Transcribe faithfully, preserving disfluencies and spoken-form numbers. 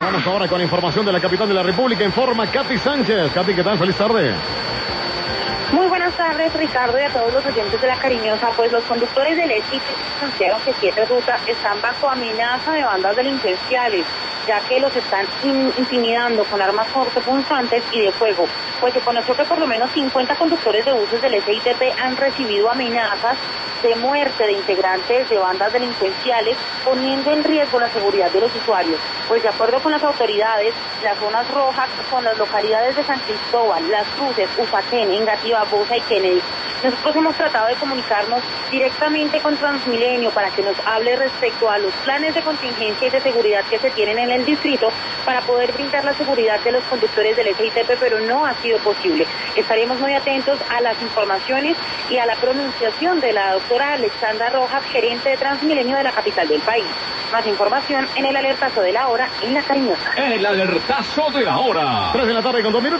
Vamos ahora con información de la capital de la República. Informa Katy Sánchez. Katy, ¿qué tal? Feliz tarde. Muy buenas tardes, Ricardo, y a todos los oyentes de La Cariñosa. Pues los conductores del E X I anunciaron que siete rutas están bajo amenaza de bandas delincuenciales, ya que los están in intimidando con armas cortopunzantes y de fuego. Pues se conoció que por lo menos cincuenta conductores de buses del S I T P han recibido amenazas de muerte de integrantes de bandas delincuenciales, poniendo en riesgo la seguridad de los usuarios. Pues de acuerdo con las autoridades, las zonas rojas son las localidades de San Cristóbal, Las Cruces, Usaquén, Engativá, Bosa y Kennedy. Nosotros hemos tratado de comunicarnos directamente con Transmilenio para que nos hable respecto a los planes de contingencia y de seguridad que se tienen en el distrito para poder brindar la seguridad de los conductores del S I T P, pero no ha sido posible. Estaremos muy atentos a las informaciones y a la pronunciación de la doctora Alexandra Rojas, gerente de Transmilenio de la capital del país. Más información en el alertazo de la hora en La Cariñosa. El alertazo de la hora. Tres de la tarde con dos minutos.